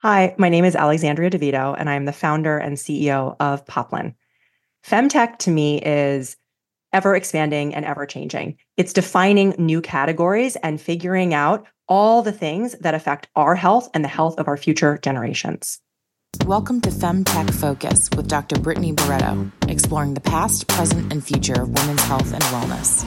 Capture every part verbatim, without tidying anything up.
Hi, my name is Alexandria DeVito, and I'm the founder and C E O of Poplin. Femtech to me is ever expanding and ever changing. It's defining new categories and figuring out all the things that affect our health and the health of our future generations. Welcome to Femtech Focus with Doctor Brittany Barreto, exploring the past, present, and future of women's health and wellness.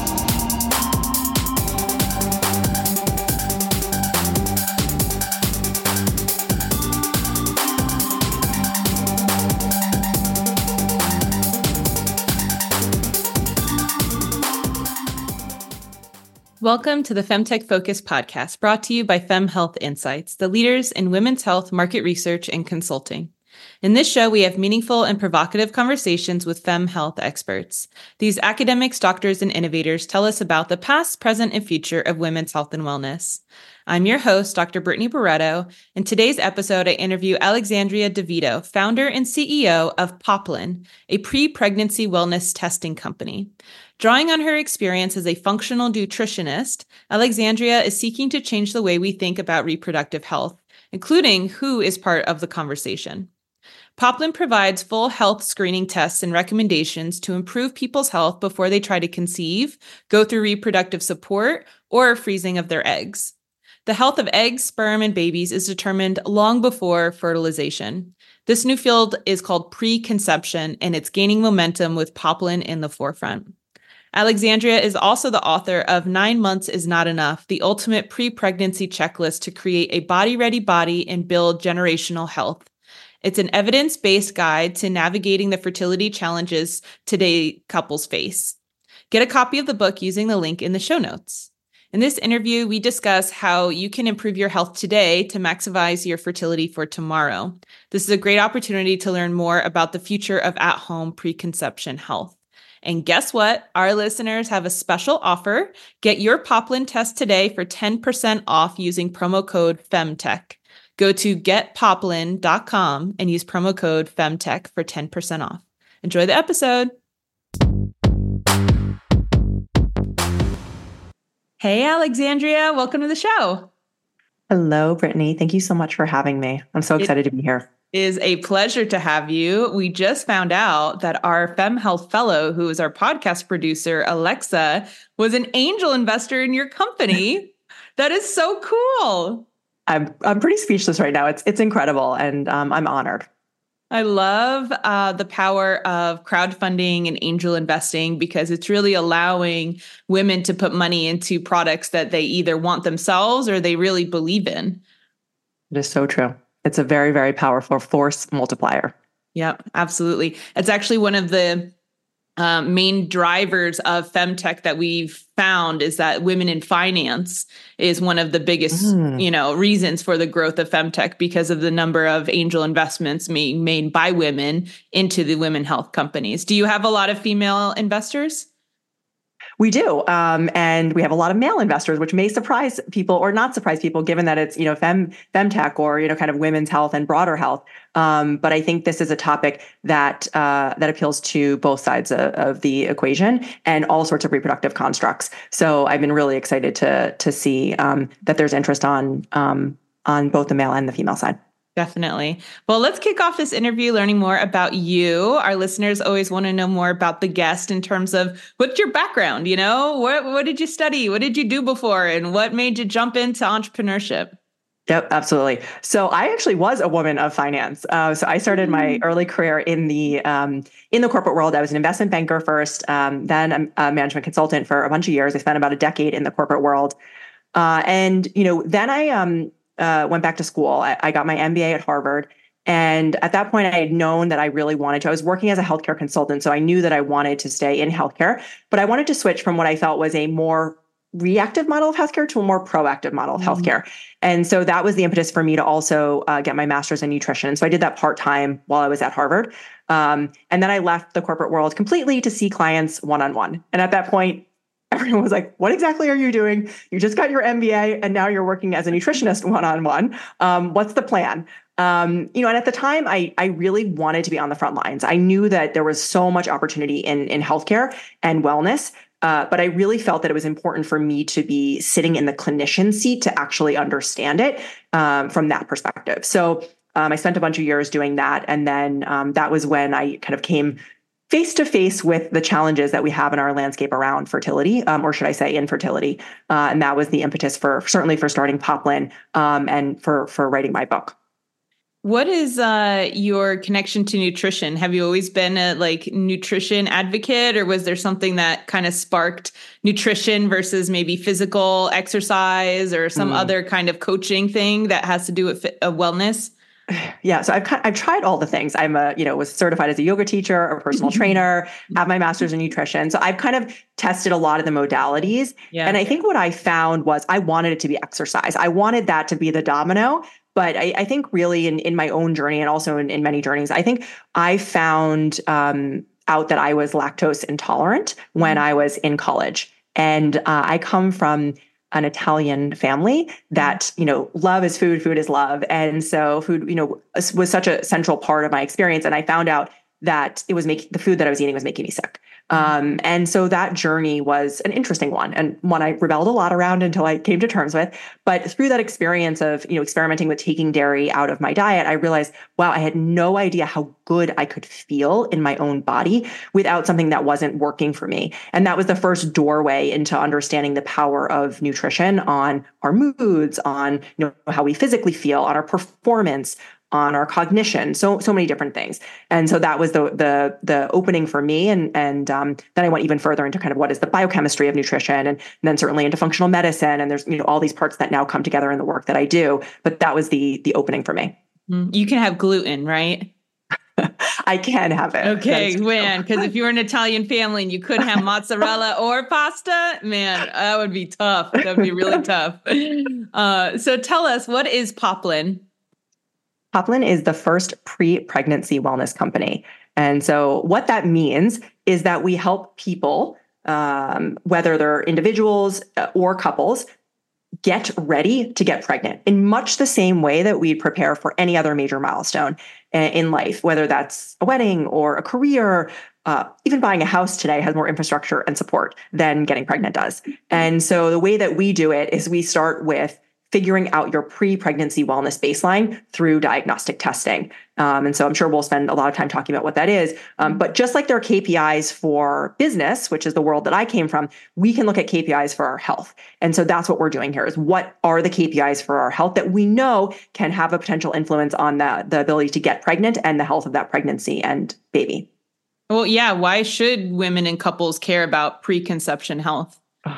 Welcome to the Femtech Focus podcast, brought to you by Fem Health Insights, the leaders in women's health market research and consulting. In this show, we have meaningful and provocative conversations with fem health experts. These academics, doctors, and innovators tell us about the past, present, and future of women's health and wellness. I'm your host, Doctor Brittany Barreto. In today's episode, I interview Alexandria DeVito, founder and C E O of Poplin, a pre-pregnancy wellness testing company. Drawing on her experience as a functional nutritionist, Alexandria is seeking to change the way we think about reproductive health, including who is part of the conversation. Poplin provides full health screening tests and recommendations to improve people's health before they try to conceive, go through reproductive support, or freezing of their eggs. The health of eggs, sperm, and babies is determined long before fertilization. This new field is called preconception, and it's gaining momentum with Poplin in the forefront. Alexandria is also the author of Nine Months is Not Enough, the ultimate pre-pregnancy checklist to create a body-ready body and build generational health. It's an evidence-based guide to navigating the fertility challenges today couples face. Get a copy of the book using the link in the show notes. In this interview, we discuss how you can improve your health today to maximize your fertility for tomorrow. This is a great opportunity to learn more about the future of at-home preconception health. And guess what? Our listeners have a special offer. Get your Poplin test today for ten percent off using promo code FEMTECH. Go to get poplin dot com and use promo code FEMTECH for ten percent off. Enjoy the episode. Hey, Alexandria. Welcome to the show. Hello, Brittany. Thank you so much for having me. I'm so excited it- to be here. is a pleasure to have you. We just found out that our Fem Health Fellow, who is our podcast producer, Alexa, was an angel investor in your company. That is so cool. I'm I'm pretty speechless right now. It's it's incredible, and um, I'm honored. I love uh, the power of crowdfunding and angel investing because it's really allowing women to put money into products that they either want themselves or they really believe in. It is so true. It's a very, very powerful force multiplier. Yep, absolutely. It's actually one of the um, main drivers of femtech that we've found is that women in finance is one of the biggest, mm. you know, reasons for the growth of femtech because of the number of angel investments being made by women into the women health companies. Do you have a lot of female investors? We do. Um, and we have a lot of male investors, which may surprise people or not surprise people, given that it's, you know, fem, femtech or, you know, kind of women's health and broader health. Um, but I think this is a topic that uh, that appeals to both sides of, of the equation and all sorts of reproductive constructs. So I've been really excited to to see um, that there's interest on um, on both the male and the female side. Definitely. Well, let's kick off this interview learning more about you. Our listeners always want to know more about the guest in terms of what's your background, you know, what what did you study? What did you do before? And what made you jump into entrepreneurship? Yep, absolutely. So I actually was a woman of finance. Uh, so I started my early career in the um, in the corporate world. I was an investment banker first, um, then a, a management consultant for a bunch of years. I spent about a decade in the corporate world. Uh, and, you know, then I... Um, Uh, went back to school. I, I got my M B A at Harvard. And at that point, I had known that I really wanted to. I was working as a healthcare consultant, so I knew that I wanted to stay in healthcare, but I wanted to switch from what I felt was a more reactive model of healthcare to a more proactive model of mm-hmm. healthcare. And so that was the impetus for me to also uh, get my master's in nutrition. And so I did that part-time while I was at Harvard. Um, and then I left the corporate world completely to see clients one-on-one. And at that point, everyone was like, what exactly are you doing? You just got your M B A and now you're working as a nutritionist one-on-one. Um, what's the plan? Um, you know, and at the time, I I really wanted to be on the front lines. I knew that there was so much opportunity in in healthcare and wellness. Uh, but I really felt that it was important for me to be sitting in the clinician seat to actually understand it um, from that perspective. So um, I spent a bunch of years doing that. And then um, that was when I kind of came face to face with the challenges that we have in our landscape around fertility, um, or should I say infertility. Uh, and that was the impetus for certainly for starting Poplin um, and for, for writing my book. What is uh, your connection to nutrition? Have you always been a like nutrition advocate, or was there something that kind of sparked nutrition versus maybe physical exercise or some mm. other kind of coaching thing that has to do with fit, uh, wellness? Yeah. So I've I've tried all the things. I'm a, you know, was certified as a yoga teacher, a personal trainer, have my master's in nutrition. So I've kind of tested a lot of the modalities. Yeah. And I think what I found was I wanted it to be exercise. I wanted that to be the domino. But I, I think really in, in my own journey and also in, in many journeys, I think I found um, out that I was lactose intolerant when I was in college. And uh, I come from an Italian family that, you know, love is food, food is love. And so food, you know, was such a central part of my experience. And I found out that it was making the food that I was eating was making me sick. Um, and so that journey was an interesting one and one I rebelled a lot around until I came to terms with. But through that experience of, you know, experimenting with taking dairy out of my diet, I realized, wow, I had no idea how good I could feel in my own body without something that wasn't working for me. And that was the first doorway into understanding the power of nutrition on our moods, on, you know, how we physically feel, on our performance, on our cognition, so so many different things. And so that was the the the opening for me. And and um, then I went even further into kind of what is the biochemistry of nutrition, and, and then certainly into functional medicine. And there's, you know, all these parts that now come together in the work that I do. But that was the the opening for me. You can have gluten, right? I can have it. Okay, man, because if you were an Italian family and you couldn't have mozzarella or pasta, man, that would be tough. That would be really tough. Uh, so tell us, what is Poplin? Poplin is the first pre-pregnancy wellness company. And so what that means is that we help people, um, whether they're individuals or couples, get ready to get pregnant in much the same way that we prepare for any other major milestone in life, whether that's a wedding or a career. Uh, even buying a house today has more infrastructure and support than getting pregnant does. And so the way that we do it is we start with figuring out your pre-pregnancy wellness baseline through diagnostic testing. Um, and so I'm sure we'll spend a lot of time talking about what that is. Um, but just like there are K P Is for business, which is the world that I came from, we can look at K P Is for our health. And so that's what we're doing here is what are the K P Is for our health that we know can have a potential influence on the, the ability to get pregnant and the health of that pregnancy and baby. Well, yeah. Why should women and couples care about preconception health?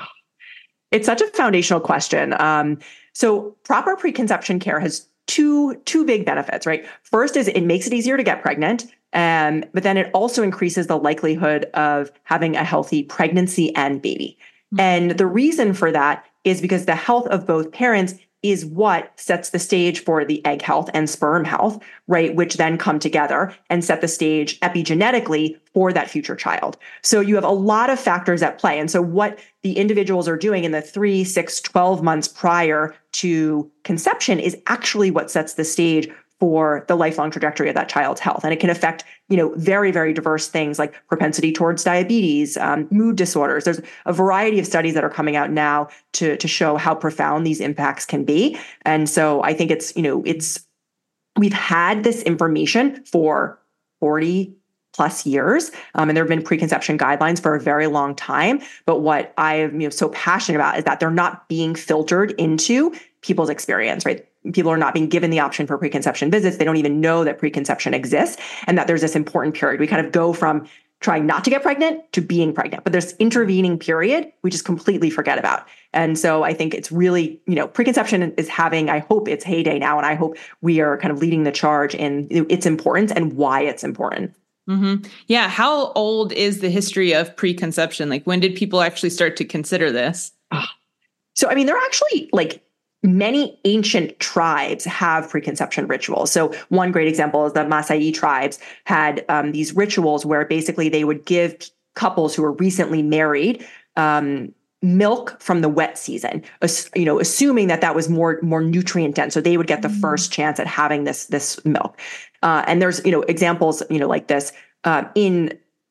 It's such a foundational question. Um, So proper preconception care has two, two big benefits, right? First is it makes it easier to get pregnant, um, but then it also increases the likelihood of having a healthy pregnancy and baby. Mm-hmm. And the reason for that is because the health of both parents is what sets the stage for the egg health and sperm health, right? Which then come together and set the stage epigenetically for that future child. So you have a lot of factors at play. And so what the individuals are doing in the three, six, twelve months prior to conception is actually what sets the stage for the lifelong trajectory of that child's health. And it can affect, you know, very, very diverse things like propensity towards diabetes, um, mood disorders. There's a variety of studies that are coming out now to, to show how profound these impacts can be. And so I think it's, you know, it's, we've had this information for forty plus years. Um, and there have been preconception guidelines for a very long time. But what I'm, you know, so passionate about is that they're not being filtered into people's experience, right? People are not being given the option for preconception visits. They don't even know that preconception exists and that there's this important period. We kind of go from trying not to get pregnant to being pregnant, but there's intervening period we just completely forget about. And so I think it's really, you know, preconception is having, I hope its heyday now. And I hope we are kind of leading the charge in its importance and why it's important. Mm-hmm. Yeah. How old is the history of preconception? Like when did people actually start to consider this? So, I mean, there are actually like many ancient tribes have preconception rituals. So one great example is the Maasai tribes had um, these rituals where basically they would give couples who were recently married um, milk from the wet season, you know, assuming that that was more more nutrient dense. So they would get the first chance at having this this milk. Uh, and there's, you know, examples, you know, like this uh, in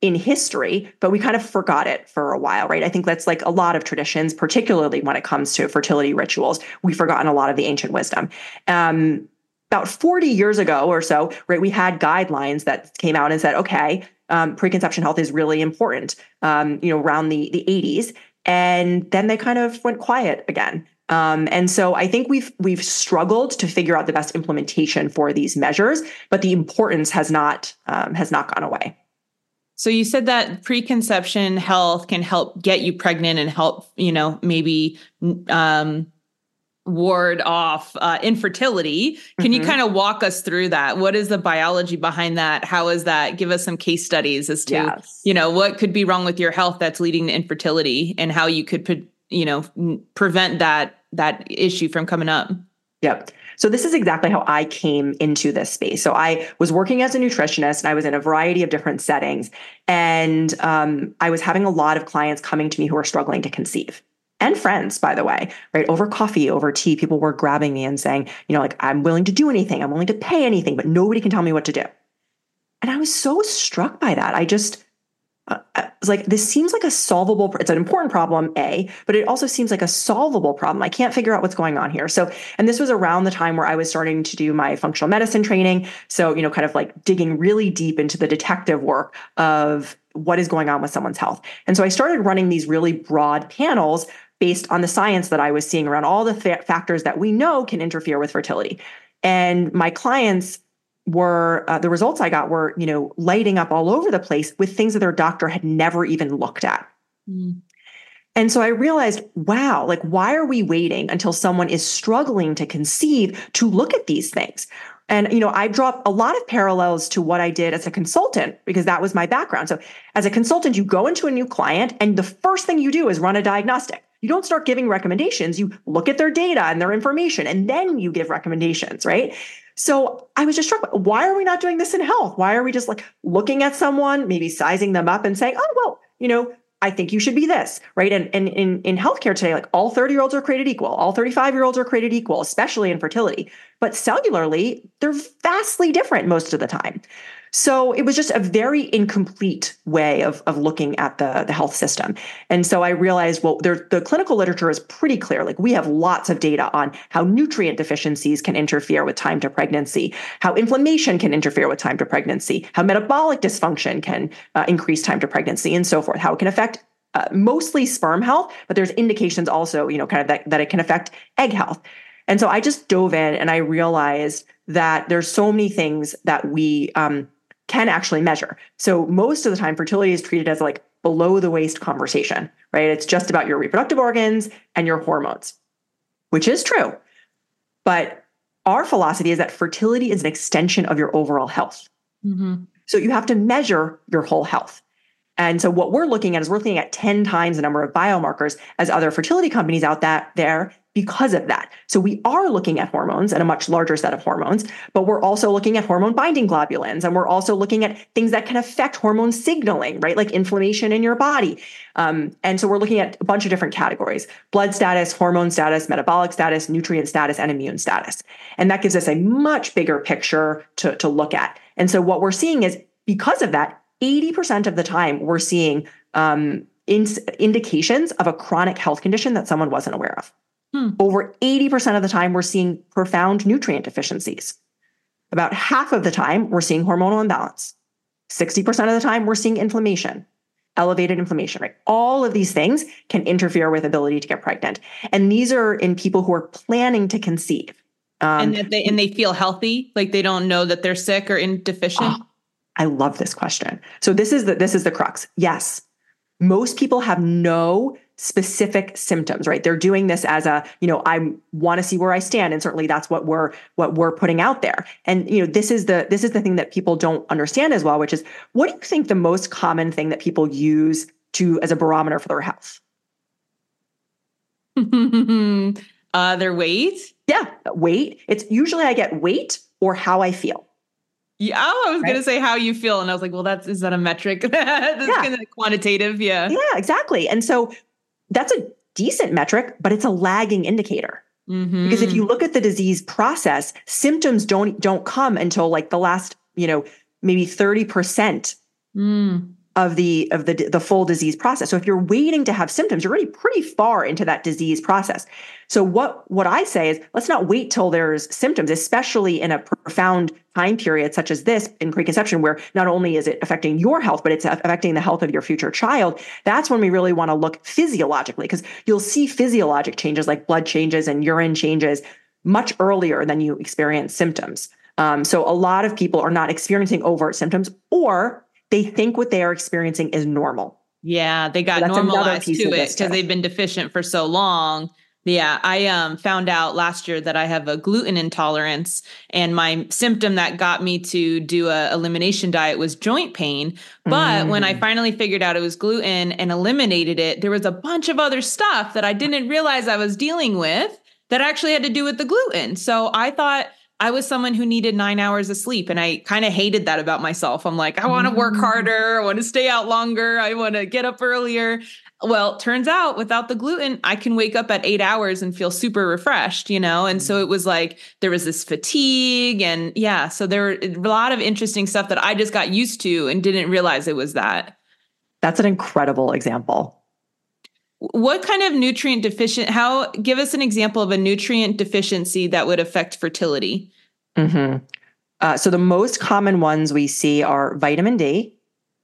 in history, but we kind of forgot it for a while, right? I think that's like a lot of traditions, particularly when it comes to fertility rituals. We've forgotten a lot of the ancient wisdom. Um, about forty years ago or so, right, we had guidelines that came out and said, okay, um, preconception health is really important, um, you know, around the, the eighties. And then they kind of went quiet again. Um, and so I think we've we've struggled to figure out the best implementation for these measures, but the importance has not um, has not gone away. So you said that preconception health can help get you pregnant and help, you know, maybe um, ward off uh, infertility. Can mm-hmm. you kind of walk us through that? What is the biology behind that? How is that? Give us some case studies as to, yes. you know, what could be wrong with your health that's leading to infertility and how you could, pre- you know, prevent that that issue from coming up. Yep. So this is exactly how I came into this space. So I was working as a nutritionist and I was in a variety of different settings. And um, I was having a lot of clients coming to me who were struggling to conceive. And friends, by the way, right? Over coffee, over tea, people were grabbing me and saying, you know, like, I'm willing to do anything. I'm willing to pay anything, but nobody can tell me what to do. And I was so struck by that. I just, uh, I was like, this seems like a solvable, it's an important problem, A, but it also seems like a solvable problem. I can't figure out what's going on here. So, and this was around the time where I was starting to do my functional medicine training. So, you know, kind of like digging really deep into the detective work of what is going on with someone's health. And so I started running these really broad panels based on the science that I was seeing around all the fa- factors that we know can interfere with fertility. And my clients were, uh, the results I got were, you know, lighting up all over the place with things that their doctor had never even looked at. Mm. And so I realized, wow, like, why are we waiting until someone is struggling to conceive to look at these things? And, you know, I draw a lot of parallels to what I did as a consultant because that was my background. So as a consultant, you go into a new client and the first thing you do is run a diagnostic. You don't start giving recommendations. You look at their data and their information, and then you give recommendations, right? So I was just struck, why are we not doing this in health? Why are we just like looking at someone, maybe sizing them up and saying, oh, well, you know, I think you should be this, right? And, and in, in healthcare today, like all thirty-year-olds are created equal. All thirty-five-year-olds are created equal, especially in fertility. But cellularly, they're vastly different most of the time. So it was just a very incomplete way of, of looking at the, the health system. And so I realized, well, there, the clinical literature is pretty clear. Like we have lots of data on how nutrient deficiencies can interfere with time to pregnancy, how inflammation can interfere with time to pregnancy, how metabolic dysfunction can uh, increase time to pregnancy and so forth, how it can affect uh, mostly sperm health, but there's indications also, you know, kind of that, that it can affect egg health. And so I just dove in and I realized that there's so many things that we, um, can actually measure. So most of the time, fertility is treated as like below the waist conversation, right? It's just about your reproductive organs and your hormones, which is true. But our philosophy is that fertility is an extension of your overall health. Mm-hmm. So you have to measure your whole health. And so what we're looking at is we're looking at ten times the number of biomarkers as other fertility companies out that there because of that. So we are looking at hormones and a much larger set of hormones, but we're also looking at hormone binding globulins. And we're also looking at things that can affect hormone signaling, right? Like inflammation in your body. Um, and so we're looking at a bunch of different categories: blood status, hormone status, metabolic status, nutrient status, and immune status. And that gives us a much bigger picture to, to look at. And so what we're seeing is because of that, eighty percent of the time we're seeing um, in, indications of a chronic health condition that someone wasn't aware of. Hmm. Over eighty percent of the time, we're seeing profound nutrient deficiencies. About half of the time, we're seeing hormonal imbalance. sixty percent of the time, we're seeing inflammation, elevated inflammation, right? All of these things can interfere with ability to get pregnant. And these are in people who are planning to conceive. Um, and, that they, and they feel healthy, like they don't know that they're sick or in deficient? Oh, I love this question. So this is the, this is the crux. Yes, most people have no specific symptoms, right? They're doing this as a, you know, I want to see where I stand. And certainly that's what we're, what we're putting out there. And, you know, this is the, this is the thing that people don't understand as well, which is, what do you think the most common thing that people use to, as a barometer for their health? uh, their weight? Yeah. Weight. It's usually I get weight or how I feel. Yeah, oh, I was right? going to say how you feel. And I was like, well, that's, is that a metric? That's yeah. kind of quantitative. Yeah. Yeah, exactly. And so that's a decent metric, but it's a lagging indicator. Mm-hmm. Because if you look at the disease process, symptoms don't, don't come until like the last, you know, maybe thirty percent. Mm. of the of the the full disease process. So if you're waiting to have symptoms, you're already pretty far into that disease process. So what what I say is, let's not wait till there's symptoms, especially in a profound time period such as this in preconception, where not only is it affecting your health, but it's affecting the health of your future child. That's when we really want to look physiologically, because you'll see physiologic changes like blood changes and urine changes much earlier than you experience symptoms. Um, so a lot of people are not experiencing overt symptoms, or they think what they are experiencing is normal. Yeah, they got so normalized to it because they've been deficient for so long. Yeah, I um, found out last year that I have a gluten intolerance, and my symptom that got me to do a elimination diet was joint pain. But mm. when I finally figured out it was gluten and eliminated it, there was a bunch of other stuff that I didn't realize I was dealing with that actually had to do with the gluten. So I thought I was someone who needed nine hours of sleep, and I kind of hated that about myself. I'm like, I want to work harder. I want to stay out longer. I want to get up earlier. Well, turns out without the gluten, I can wake up at eight hours and feel super refreshed, you know? And so it was like, there was this fatigue, and yeah, so there were a lot of interesting stuff that I just got used to and didn't realize it was that. That's an incredible example. What kind of nutrient deficient, how, give us an example of a nutrient deficiency that would affect fertility. Mm-hmm. Uh, so the most common ones we see are vitamin D,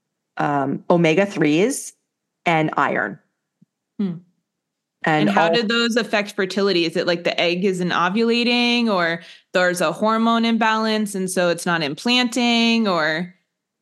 um, omega threes, and iron. Hmm. And, and how all, did those affect fertility? Is it like the egg isn't ovulating, or there's a hormone imbalance and so it's not implanting, or?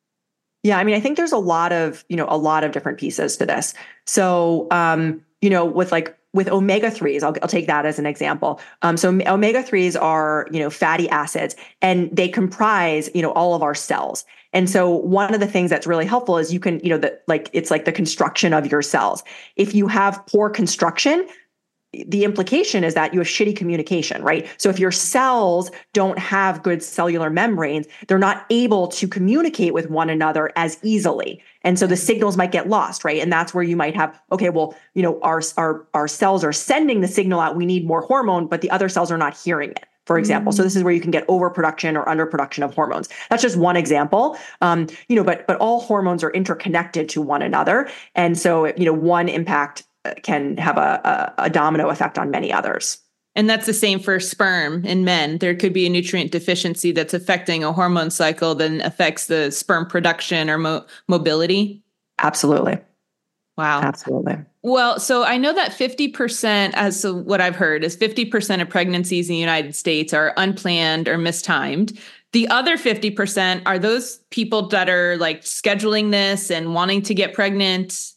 Yeah, I mean, I think there's a lot of, you know, a lot of different pieces to this. So, um, you know, with like, with omega threes, I'll, I'll take that as an example. Um, so omega threes are, you know, fatty acids, and they comprise, you know, all of our cells. And so one of the things that's really helpful is you can, you know, that like, it's like the construction of your cells. If you have poor construction, the implication is that you have shitty communication, right? So if your cells don't have good cellular membranes, they're not able to communicate with one another as easily. And so the signals might get lost, right? And that's where you might have, okay, well, you know, our, our, our cells are sending the signal out, we need more hormone, but the other cells are not hearing it, for example. Mm-hmm. So this is where you can get overproduction or underproduction of hormones. That's just one example. Um, you know, but, but all hormones are interconnected to one another. And so, you know, one impact can have a, a, a domino effect on many others. And that's the same for sperm in men. There could be a nutrient deficiency that's affecting a hormone cycle that affects the sperm production or mo- mobility. Absolutely. Wow. Absolutely. Well, so I know that fifty percent, as so what I've heard is fifty percent of pregnancies in the United States are unplanned or mistimed. The other fifty percent are those people that are like scheduling this and wanting to get pregnant.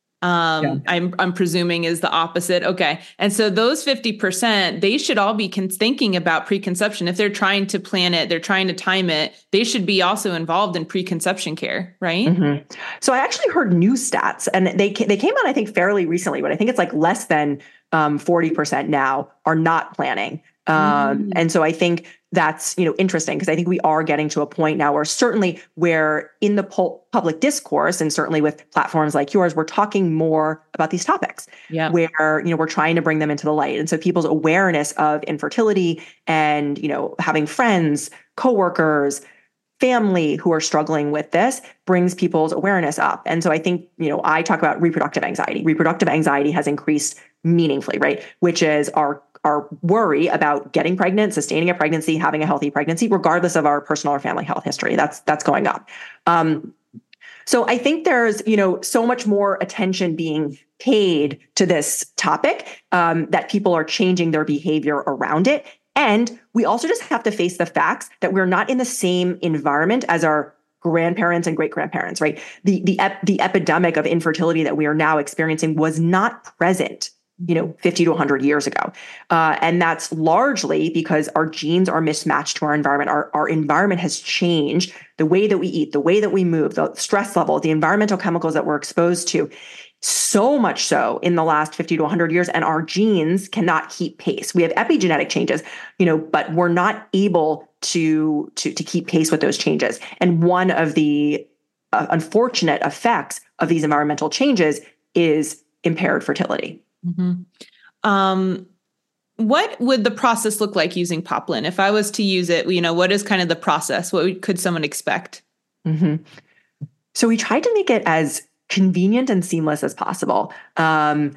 Um, yeah. I'm, I'm presuming is the opposite. Okay. And so those fifty percent, they should all be con- thinking about preconception. If they're trying to plan it, they're trying to time it, they should be also involved in preconception care, right? Mm-hmm. So I actually heard new stats, and they, they came out, I think, fairly recently, but I think it's like less than um, forty percent now are not planning. Um, mm. And so I think that's, you know, interesting, because I think we are getting to a point now where certainly where in the po- public discourse, and certainly with platforms like yours, we're talking more about these topics, yeah. where, you know, we're trying to bring them into the light. And so people's awareness of infertility and, you know, having friends, coworkers, family who are struggling with this brings people's awareness up. And so I think, you know, I talk about reproductive anxiety. Reproductive anxiety has increased meaningfully, right? Which is our our worry about getting pregnant, sustaining a pregnancy, having a healthy pregnancy, regardless of our personal or family health history. That's that's going up. Um, so I think there's, you know, so much more attention being paid to this topic, um, that people are changing their behavior around it. And we also just have to face the facts that we're not in the same environment as our grandparents and great-grandparents, right? The the ep- the epidemic of infertility that we are now experiencing was not present, you know, fifty to one hundred years ago. Uh, and that's largely because our genes are mismatched to our environment. Our, our environment has changed, the way that we eat, the way that we move, the stress level, the environmental chemicals that we're exposed to, so much so in the last fifty to one hundred years, and our genes cannot keep pace. We have epigenetic changes, you know, but we're not able to, to, to keep pace with those changes. And one of the uh, unfortunate effects of these environmental changes is impaired fertility. Mm-hmm. Um, what would the process look like using Poplin? If I was to use it, you know, what is kind of the process? What could someone expect? Mm-hmm. So we tried to make it as convenient and seamless as possible. Um,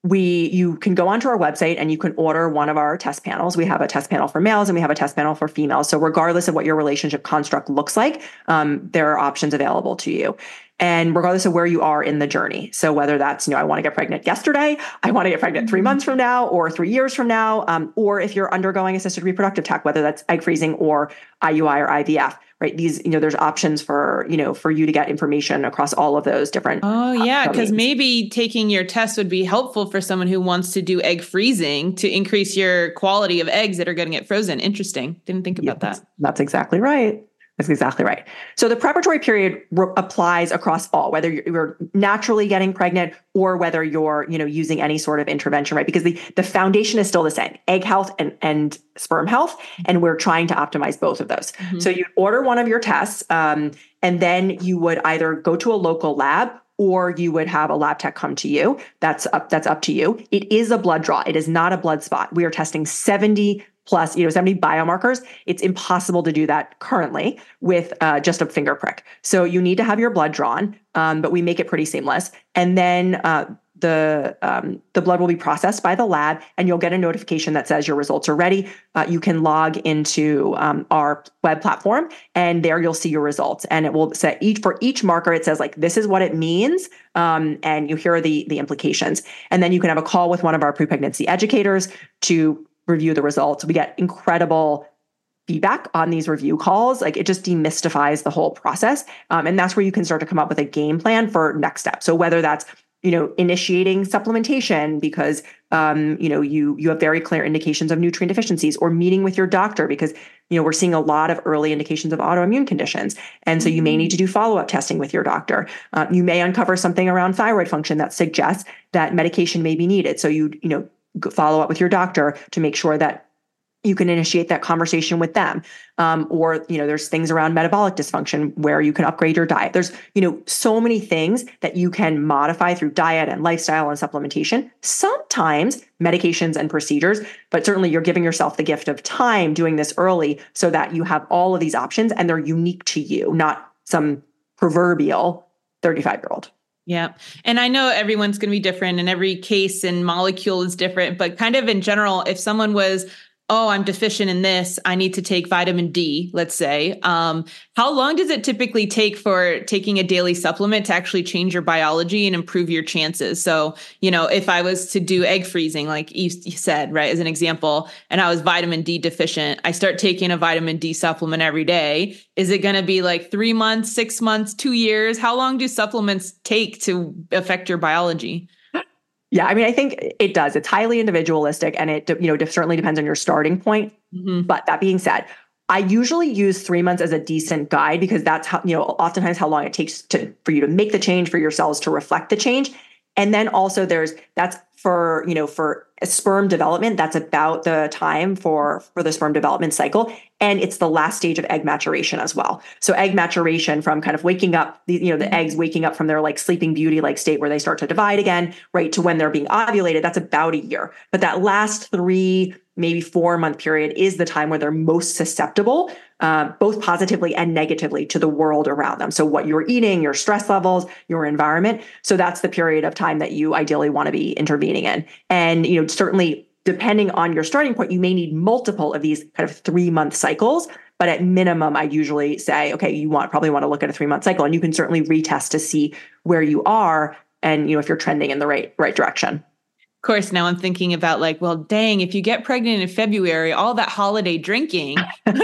we you can go onto our website and you can order one of our test panels. We have a test panel for males and we have a test panel for females. So regardless of what your relationship construct looks like, um, there are options available to you. And regardless of where you are in the journey. So whether that's, you know, I want to get pregnant yesterday, I want to get pregnant three months from now or three years from now, um, or if you're undergoing assisted reproductive tech, whether that's egg freezing or I U I or I V F, right? These, you know, there's options for, you know, for you to get information across all of those different. Oh yeah. Cause maybe taking your test would be helpful for someone who wants to do egg freezing to increase your quality of eggs that are going to get frozen. Interesting. Didn't think about yeah, that. That's exactly right. That's exactly right. So the preparatory period re- applies across all, whether you're naturally getting pregnant or whether you're, you know, using any sort of intervention, right? Because the, the foundation is still the same, egg health and, and sperm health. And we're trying to optimize both of those. Mm-hmm. So you order one of your tests, um, and then you would either go to a local lab or you would have a lab tech come to you. That's up, that's up to you. It is a blood draw. It is not a blood spot. We are testing seventy plus, you know, seventy biomarkers. It's impossible to do that currently with uh, just a finger prick. So you need to have your blood drawn, um, but we make it pretty seamless. And then uh, the um, the blood will be processed by the lab, and you'll get a notification that says your results are ready. Uh, you can log into um, our web platform, and there you'll see your results. And it will say each for each marker, it says like this is what it means, um, and you hear the the implications. And then you can have a call with one of our pre-pregnancy educators to review the results. We get incredible feedback on these review calls. Like it just demystifies the whole process. Um, and that's where you can start to come up with a game plan for next steps. So whether that's, you know, initiating supplementation because, um, you know, you, you have very clear indications of nutrient deficiencies, or meeting with your doctor because, you know, we're seeing a lot of early indications of autoimmune conditions. And so you may need to do follow-up testing with your doctor. Uh, you may uncover something around thyroid function that suggests that medication may be needed. So you, you know, follow up with your doctor to make sure that you can initiate that conversation with them. Um, or, you know, there's things around metabolic dysfunction where you can upgrade your diet. There's, you know, so many things that you can modify through diet and lifestyle and supplementation, sometimes medications and procedures, but certainly you're giving yourself the gift of time doing this early so that you have all of these options and they're unique to you, not some proverbial thirty-five year old. Yeah. And I know everyone's going to be different and every case and molecule is different, but kind of in general, if someone was, oh, I'm deficient in this, I need to take vitamin D, let's say. Um, how long does it typically take for taking a daily supplement to actually change your biology and improve your chances? So, you know, if I was to do egg freezing, like you said, right, as an example, and I was vitamin D deficient, I start taking a vitamin D supplement every day. Is it going to be like three months, six months, two years? How long do supplements take to affect your biology? Yeah, I mean, I think it does. It's highly individualistic, and it, you know, certainly depends on your starting point. Mm-hmm. But that being said, I usually use three months as a decent guide because that's how, you know, oftentimes how long it takes to for you to make the change, for your cells to reflect the change. And then also there's, that's for, you know, for sperm development, that's about the time for, for the sperm development cycle. And it's the last stage of egg maturation as well. So egg maturation from kind of waking up, the, you know, the eggs waking up from their like sleeping beauty like state where they start to divide again, right, to when they're being ovulated, that's about a year. But that last three, maybe four month period is the time where they're most susceptible, uh, both positively and negatively to the world around them. So what you're eating, your stress levels, your environment. So that's the period of time that you ideally want to be intervening in. And, you know, certainly depending on your starting point, you may need multiple of these kind of three month cycles. But at minimum, I usually say, okay, you want probably want to look at a three month cycle, and you can certainly retest to see where you are and, you know, if you're trending in the right, right direction. Of course, now I'm thinking about like, well, dang, if you get pregnant in February, all that holiday drinking,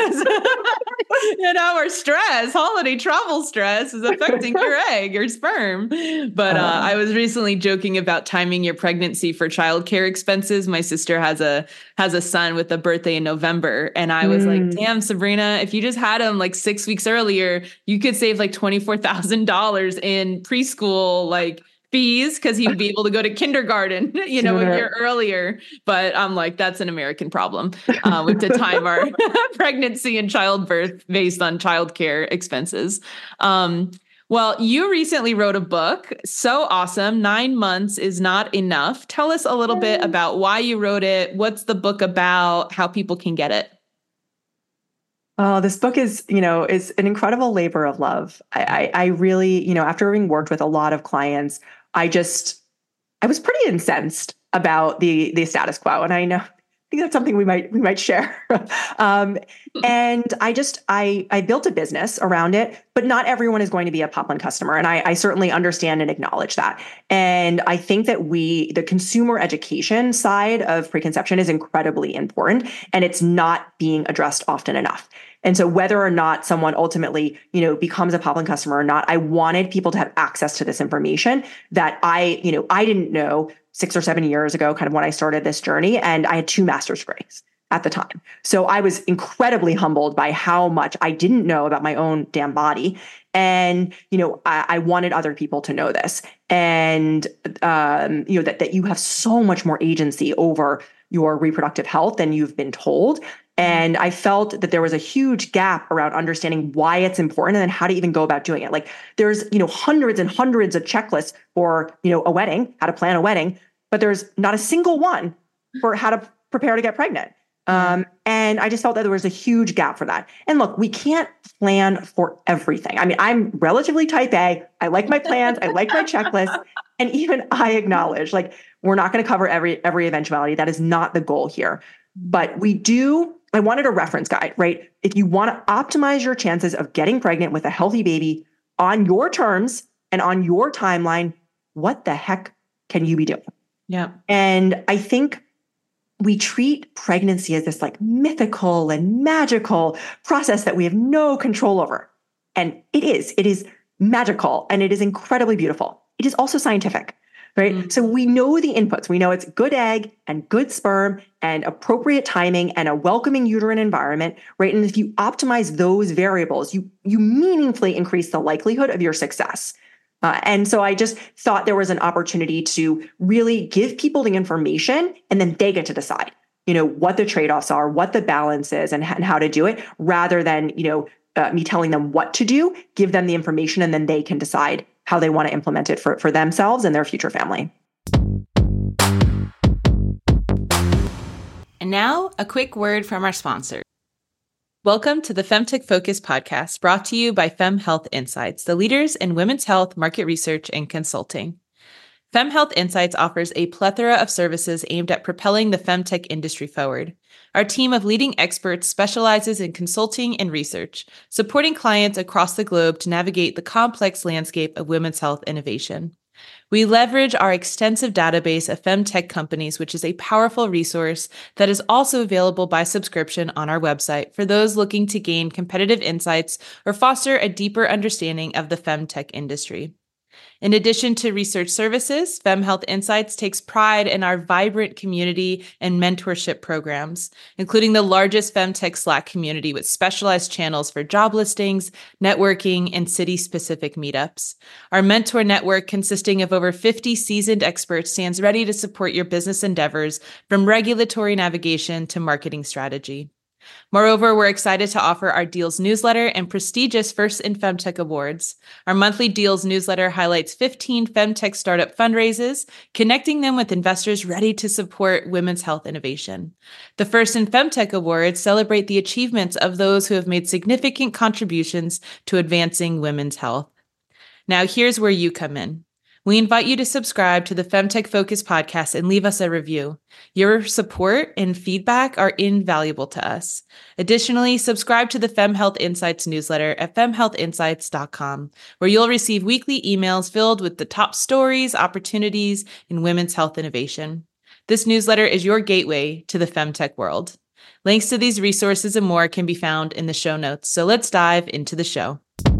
you know, or stress, holiday travel stress is affecting your egg or sperm. But uh, um, I was recently joking about timing your pregnancy for childcare expenses. My sister has a has a son with a birthday in November. And I was mm. like, damn, Sabrina, if you just had him like six weeks earlier, you could save like twenty-four thousand dollars in preschool, like, fees, because he'd be able to go to kindergarten, you know, a year earlier. But I'm like, that's an American problem. Uh, we have to time our pregnancy and childbirth based on childcare expenses. Um, well, you recently wrote a book. So awesome. Nine months is not enough. Tell us a little bit about why you wrote it. What's the book about? How people can get it? Oh, this book is, you know, is an incredible labor of love. I, I, I really, you know, after having worked with a lot of clients, I just, I was pretty incensed about the the status quo, and I know I think that's something we might we might share. um, and I just I I built a business around it, but not everyone is going to be a Poplin customer, and I, I certainly understand and acknowledge that. And I think that we the consumer education side of preconception is incredibly important, and it's not being addressed often enough. And so whether or not someone ultimately, you know, becomes a Poplin customer or not, I wanted people to have access to this information that I, you know, I didn't know six or seven years ago, kind of when I started this journey. And I had two master's degrees at the time. So I was incredibly humbled by how much I didn't know about my own damn body. And, you know, I, I wanted other people to know this. And, um, you know, that, that you have so much more agency over your reproductive health than you've been told. And I felt that there was a huge gap around understanding why it's important and then how to even go about doing it. Like there's, you know, hundreds and hundreds of checklists for, you know, a wedding, how to plan a wedding, but there's not a single one for how to prepare to get pregnant. Um, and I just felt that there was a huge gap for that. And look, we can't plan for everything. I mean, I'm relatively type A. I like my plans. I like my checklist. And even I acknowledge, like, we're not going to cover every, every eventuality. That is not the goal here. But we do, I wanted a reference guide, right? If you want to optimize your chances of getting pregnant with a healthy baby on your terms and on your timeline, what the heck can you be doing? Yeah. And I think we treat pregnancy as this like mythical and magical process that we have no control over. And it is, it is magical and it is incredibly beautiful. It is also scientific. Right. Mm-hmm. So we know the inputs. We know it's good egg and good sperm and appropriate timing and a welcoming uterine environment. Right. And if you optimize those variables, you, you meaningfully increase the likelihood of your success. Uh, and so I just thought there was an opportunity to really give people the information and then they get to decide, you know, what the trade-offs are, what the balance is and, and how to do it rather than, you know, uh, me telling them what to do, give them the information and then they can decide how they want to implement it for, for themselves and their future family. And now a quick word from our sponsor. Welcome to the FemTech Focus podcast, brought to you by Fem Health Insights, the leaders in women's health market research and consulting. Fem Health Insights offers a plethora of services aimed at propelling the femtech industry forward. Our team of leading experts specializes in consulting and research, supporting clients across the globe to navigate the complex landscape of women's health innovation. We leverage our extensive database of femtech companies, which is a powerful resource that is also available by subscription on our website for those looking to gain competitive insights or foster a deeper understanding of the femtech industry. In addition to research services, Fem Health Insights takes pride in our vibrant community and mentorship programs, including the largest femtech Slack community with specialized channels for job listings, networking, and city-specific meetups. Our mentor network, consisting of over fifty seasoned experts, stands ready to support your business endeavors from regulatory navigation to marketing strategy. Moreover, we're excited to offer our Deals newsletter and prestigious First in Femtech Awards. Our monthly Deals newsletter highlights fifteen femtech startup fundraisers, connecting them with investors ready to support women's health innovation. The First in Femtech Awards celebrate the achievements of those who have made significant contributions to advancing women's health. Now, here's where you come in. We invite you to subscribe to the FemTech Focus podcast and leave us a review. Your support and feedback are invaluable to us. Additionally, subscribe to the Fem Health Insights newsletter at fem health insights dot com, where you'll receive weekly emails filled with the top stories, opportunities, and women's health innovation. This newsletter is your gateway to the femtech world. Links to these resources and more can be found in the show notes. So let's dive into the show.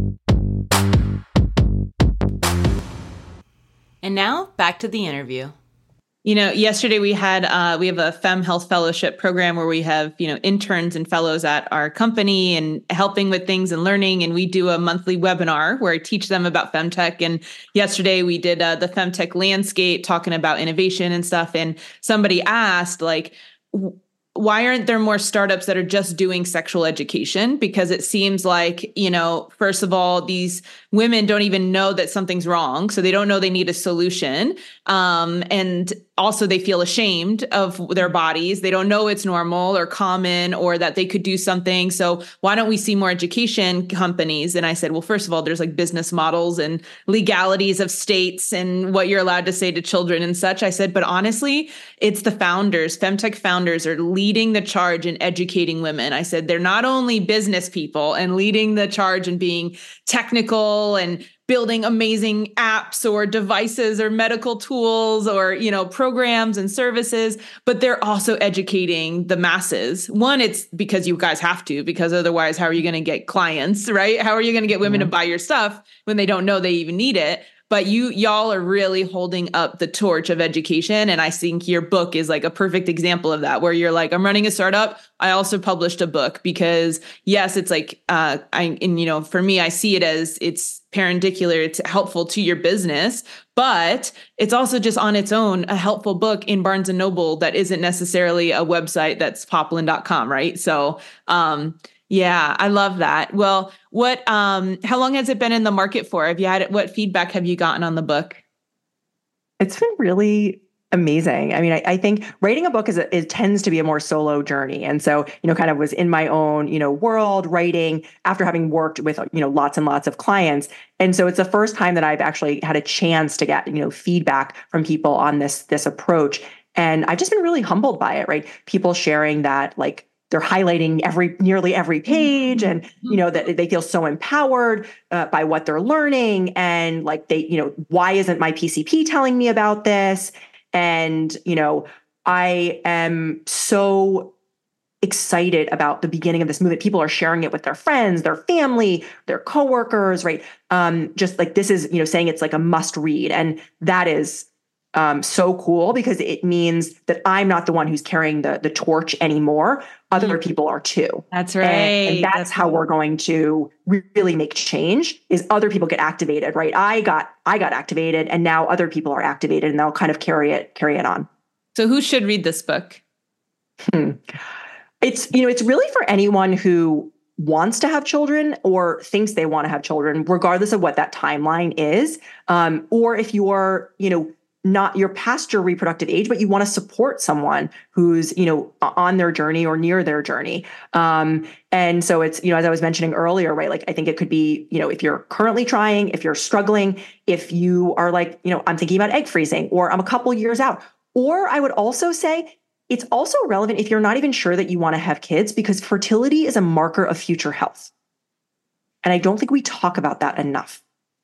And now back to the interview. You know, yesterday we had, uh, we have a Fem Health Fellowship program where we have, you know, interns and fellows at our company and helping with things and learning. And we do a monthly webinar where I teach them about femtech. And yesterday we did uh, the femtech landscape, talking about innovation and stuff. And somebody asked, like, why aren't there more startups that are just doing sexual education? Because it seems like, you know, first of all, these women don't even know that something's wrong. So they don't know they need a solution. Um, and also they feel ashamed of their bodies. They don't know it's normal or common or that they could do something. So why don't we see more education companies? And I said, well, first of all, there's like business models and legalities of states and what you're allowed to say to children and such. I said, but honestly, it's the founders. Femtech founders are leading the charge in educating women. I said, they're not only business people and leading the charge and being technical and building amazing apps or devices or medical tools or, you know, programs and services, but they're also educating the masses. One, it's because you guys have to, because otherwise, how are you going to get clients, right? How are you going to get women mm-hmm. to buy your stuff when they don't know they even need it? But you, y'all are really holding up the torch of education. And I think your book is like a perfect example of that, where you're like, I'm running a startup. I also published a book because yes, it's like, uh, I, and you know, for me, I see it as it's parendicular. It's helpful to your business, but it's also just on its own, a helpful book in Barnes and Noble that isn't necessarily a website that's poplin dot com. Right. So, um, yeah, I love that. Well, what, um, how long has it been in the market for? Have you had, what feedback have you gotten on the book? It's been really amazing. I mean, I, I think writing a book is, a, it tends to be a more solo journey. And so, you know, kind of was in my own, you know, world writing after having worked with, you know, lots and lots of clients. And so it's the first time that I've actually had a chance to get, you know, feedback from people on this, this approach. And I've just been really humbled by it, right? People sharing that, like, they're highlighting every, nearly every page, and, you know, that they feel so empowered uh, by what they're learning. And like, they, you know, why isn't my P C P telling me about this? And, you know, I am so excited about the beginning of this movement. People are sharing it with their friends, their family, their coworkers, right? Um, just like, this is, you know, saying it's like a must read. And that is Um, so cool, because it means that I'm not the one who's carrying the the torch anymore. Other mm. people are too. That's right. And, and that's, that's how cool. we're going to really make change, is other people get activated, right? I got, I got activated, and now other people are activated, and they'll kind of carry it, carry it on. So who should read this book? Hmm. It's, you know, it's really for anyone who wants to have children or thinks they want to have children, regardless of what that timeline is. Um, or if you're, you know, not, you're past your reproductive age, but you want to support someone who's, you know, on their journey or near their journey. Um, and so it's, you know, as I was mentioning earlier, right? Like, I think it could be, you know, if you're currently trying, if you're struggling, if you are like, you know, I'm thinking about egg freezing, or I'm a couple years out. Or I would also say it's also relevant if you're not even sure that you want to have kids, because fertility is a marker of future health. And I don't think we talk about that enough.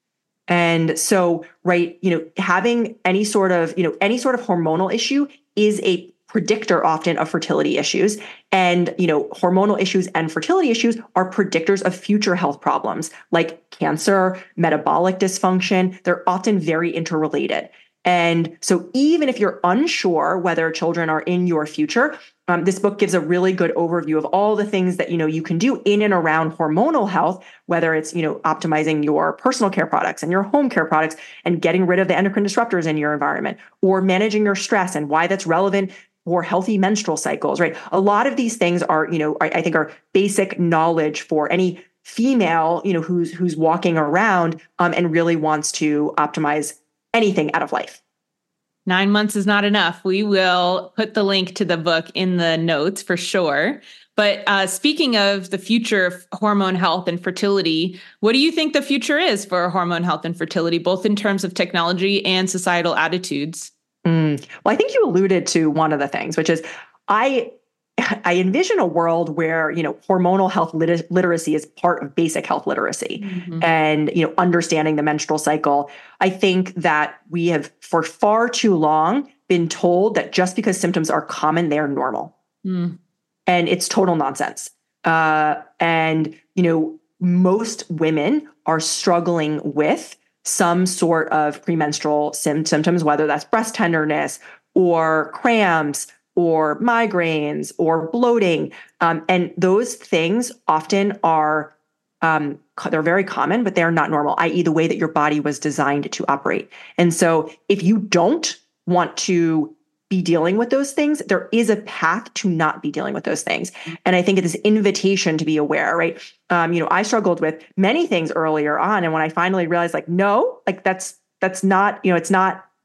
And so, right, you know, having any sort of, you know, any sort of hormonal issue is a predictor often of fertility issues. And, you know, hormonal issues and fertility issues are predictors of future health problems like cancer, metabolic dysfunction. They're often very interrelated. And so even if you're unsure whether children are in your future, um, this book gives a really good overview of all the things that, you know, you can do in and around hormonal health, whether it's, you know, optimizing your personal care products and your home care products and getting rid of the endocrine disruptors in your environment, or managing your stress and why that's relevant for healthy menstrual cycles, right? A lot of these things are, you know, I, I think are basic knowledge for any female, you know, who's, who's walking around um, and really wants to optimize anything out of life. Nine months is not enough. We will put the link to the book in the notes for sure. But uh, speaking of the future of hormone health and fertility, what do you think the future is for hormone health and fertility, both in terms of technology and societal attitudes? Mm. Well, I think you alluded to one of the things, which is I I envision a world where, you know, hormonal health lit- literacy is part of basic health literacy, mm-hmm. and, you know, understanding the menstrual cycle. I think that we have for far too long been told that just because symptoms are common, they're normal. Mm. And it's total nonsense. Uh, and, you know, most women are struggling with some sort of premenstrual sim- symptoms, whether that's breast tenderness or cramps, or migraines, or bloating. Um, and those things often are, um, they're very common, but they're not normal, that is the way that your body was designed to operate. And so if you don't want to be dealing with those things, there is a path to not be dealing with those things. And I think it is an invitation to be aware, right? Um, you know, I struggled with many things earlier on. And when I finally realized, like, no, like that's, that's not, you know, it's not,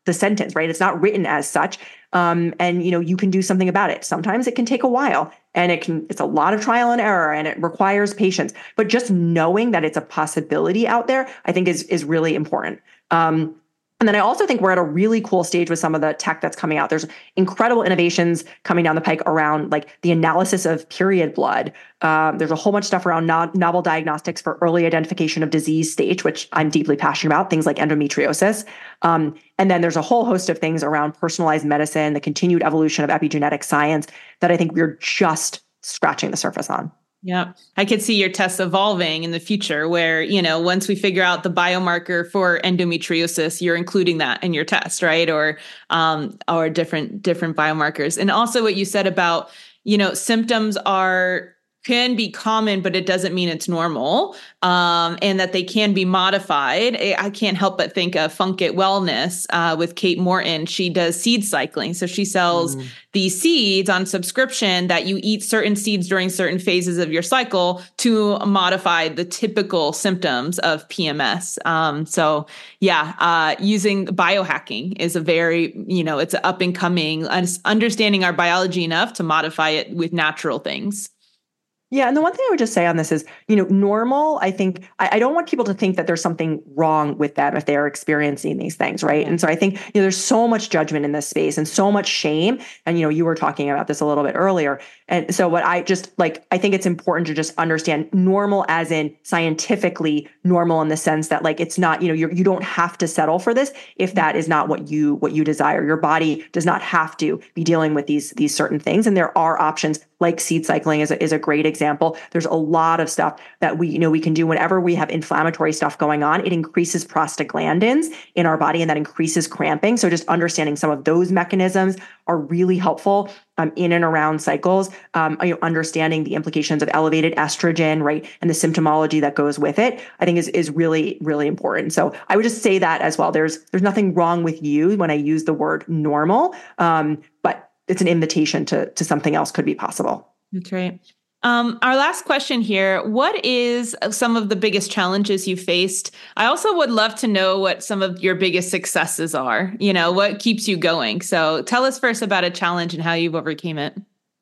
the sentence, right? It's not written as such. Um, and, you know, you can do something about it. Sometimes it can take a while and it can, it's a lot of trial and error and it requires patience, but just knowing that it's a possibility out there, I think is, is really important. Um, And then I also think we're at a really cool stage with some of the tech that's coming out. There's incredible innovations coming down the pike around like the analysis of period blood. Um, there's a whole bunch of stuff around no- novel diagnostics for early identification of disease stage, which I'm deeply passionate about, things like endometriosis. Um, and then there's a whole host of things around personalized medicine, the continued evolution of epigenetic science that I think we're just scratching the surface on. Yeah. I could see your tests evolving in the future where, you know, once we figure out the biomarker for endometriosis, you're including that in your test, right? Or, um, or different, different biomarkers. And also what you said about, you know, symptoms are, can be common, but it doesn't mean it's normal, um, and that they can be modified. I can't help but think of Funk It Wellness uh, with Kate Morton. She does seed cycling. So she sells mm. these seeds on subscription that you eat certain seeds during certain phases of your cycle to modify the typical symptoms of P M S. Um, so yeah, uh, using biohacking is a very, you know, it's an up and coming, understanding our biology enough to modify it with natural things. Yeah. And the one thing I would just say on this is, you know, normal, I think, I, I don't want people to think that there's something wrong with them if they are experiencing these things, right? Yeah. And so I think, you know, there's so much judgment in this space and so much shame. And, you know, you were talking about this a little bit earlier. And so what I just like, I think it's important to just understand normal as in scientifically normal in the sense that like, it's not, you know, you're, you don't have to settle for this if that is not what you, what you desire. Your body does not have to be dealing with these, these certain things. And there are options like seed cycling is a, is a great example. There's a lot of stuff that we, you know, we can do whenever we have inflammatory stuff going on. It increases prostaglandins in our body and that increases cramping. So just understanding some of those mechanisms are really helpful um, in and around cycles. Um, you know, understanding the implications of elevated estrogen, right, and the symptomology that goes with it, I think is is really, really important. So I would just say that as well. There's there's nothing wrong with you when I use the word normal, um, but it's an invitation to to something else could be possible. That's right. Um, our last question here, what is some of the biggest challenges you faced? I also would love to know what some of your biggest successes are, you know, what keeps you going. So tell us first about a challenge and how you've overcame it.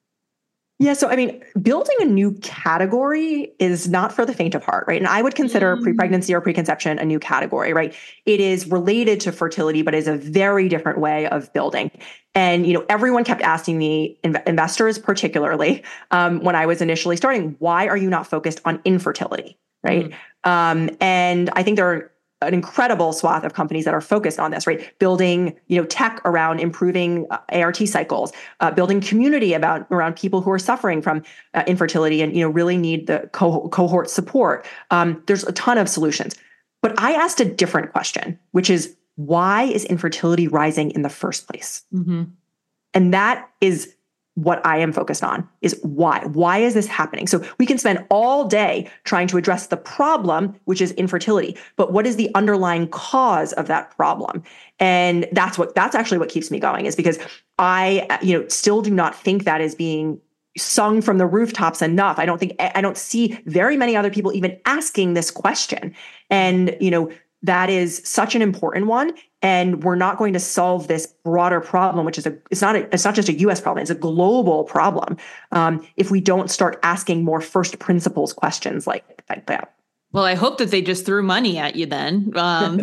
Yeah. So, I mean, building a new category is not for the faint of heart, right? And I would consider mm. pre-pregnancy or preconception a new category, right? It is related to fertility, but is a very different way of building. And, you know, everyone kept asking me, inv- investors particularly, um, when I was initially starting, why are you not focused on infertility, right? Mm. Um, and I think there are an incredible swath of companies that are focused on this, right? Building, you know, tech around improving uh, A R T cycles, uh, building community about around people who are suffering from uh, infertility and, you know, really need the co- cohort support. Um, there's a ton of solutions. But I asked a different question, which is, why is infertility rising in the first place? Mm-hmm. And that is what I am focused on, is why. Why is this happening? So we can spend all day trying to address the problem, which is infertility, but what is the underlying cause of that problem? And that's what, that's actually what keeps me going, is because I, you know, still do not think that is being sung from the rooftops enough. I don't think, I don't see very many other people even asking this question. And, you know, that is such an important one. And we're not going to solve this broader problem, which is a, it's not, a, it's not just a U S problem, it's a global problem. Um, if we don't start asking more first principles questions like that. Well, I hope that they just threw money at you then. Um,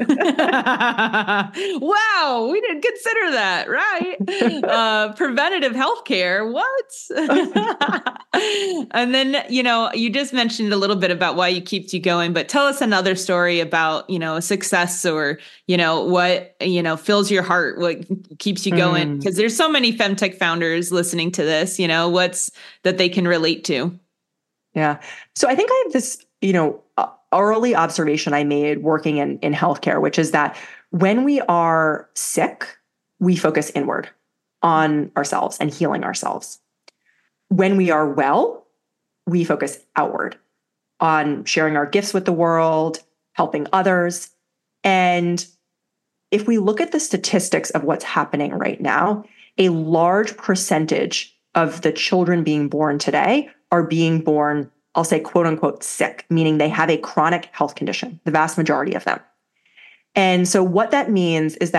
wow, we didn't consider that, right? Uh, preventative healthcare, what? And then, you know, you just mentioned a little bit about why you keeps you going, but tell us another story about, you know, a success or, you know, what, you know, fills your heart, what keeps you going? Because mm. there's so many femtech founders listening to this, you know, what's that they can relate to? Yeah. So I think I have this, you know, uh, early observation I made working in, in healthcare, which is that when we are sick, we focus inward on ourselves and healing ourselves. When we are well, we focus outward on sharing our gifts with the world, helping others. And if we look at the statistics of what's happening right now, a large percentage of the children being born today are being born, I'll say, quote unquote, sick, meaning they have a chronic health condition, the vast majority of them. And so what that means is that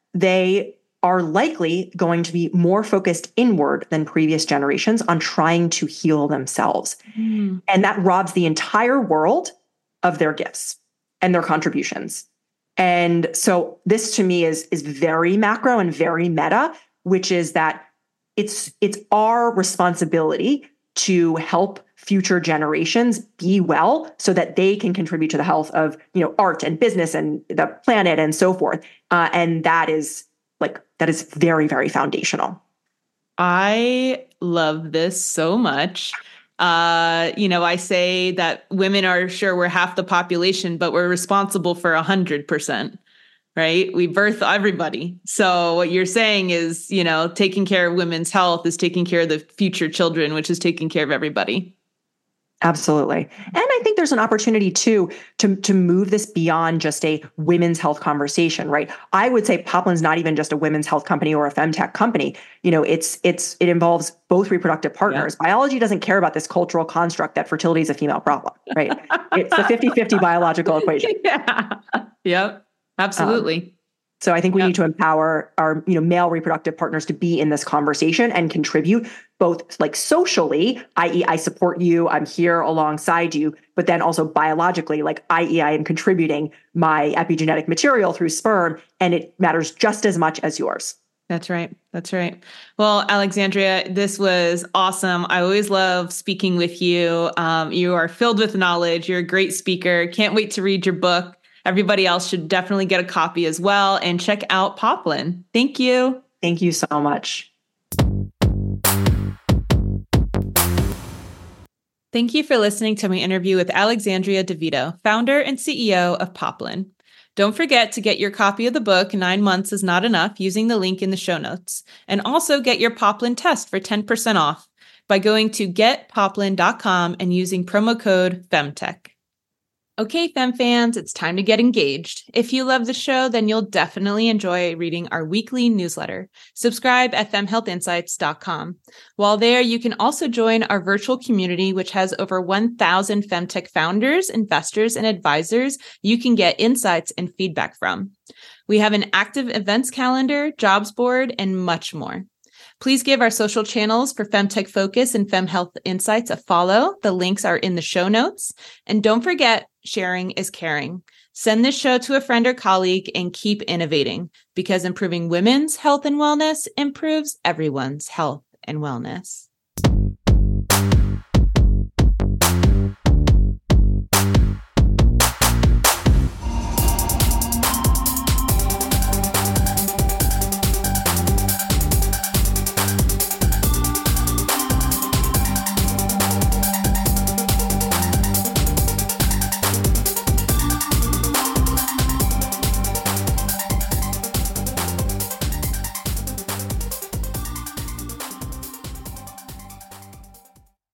they are likely going to be more focused inward than previous generations on trying to heal themselves. Mm. And that robs the entire world of their gifts and their contributions. And so this to me is, is very macro and very meta, which is that it's, it's our responsibility to help future generations be well so that they can contribute to the health of, you know, art and business and the planet and so forth. Uh, and that is like, that is very, very foundational. I love this so much. Uh, you know, I say that women are sure we're half the population, but we're responsible for a hundred percent, right? We birth everybody. So what you're saying is, you know, taking care of women's health is taking care of the future children, which is taking care of everybody. Absolutely. And I think there's an opportunity too to, to move this beyond just a women's health conversation, right? I would say Poplin's not even just a women's health company or a femtech company. You know, it's it's it involves both reproductive partners. Yeah. Biology doesn't care about this cultural construct that fertility is a female problem, right? It's the fifty-fifty biological equation. Yeah. Yep. Absolutely. Um, So I think we yep. need to empower our, you know, male reproductive partners to be in this conversation and contribute both like socially, that is I support you, I'm here alongside you, but then also biologically, like that is I am contributing my epigenetic material through sperm, and it matters just as much as yours. That's right. That's right. Well, Alexandria, this was awesome. I always love speaking with you. Um, you are filled with knowledge. You're a great speaker. Can't wait to read your book. Everybody else should definitely get a copy as well and check out Poplin. Thank you. Thank you so much. Thank you for listening to my interview with Alexandria DeVito, founder and C E O of Poplin. Don't forget to get your copy of the book, Nine Months is Not Enough, using the link in the show notes. And also get your Poplin test for ten percent off by going to get poplin dot com and using promo code FemTech. Okay, Fem fans, it's time to get engaged. If you love the show, then you'll definitely enjoy reading our weekly newsletter. Subscribe at fem health insights dot com. While there, you can also join our virtual community, which has over one thousand femtech founders, investors, and advisors you can get insights and feedback from. We have an active events calendar, jobs board, and much more. Please give our social channels for Femtech Focus and Fem Health Insights a follow. The links are in the show notes. And don't forget, sharing is caring. Send this show to a friend or colleague and keep innovating, because improving women's health and wellness improves everyone's health and wellness.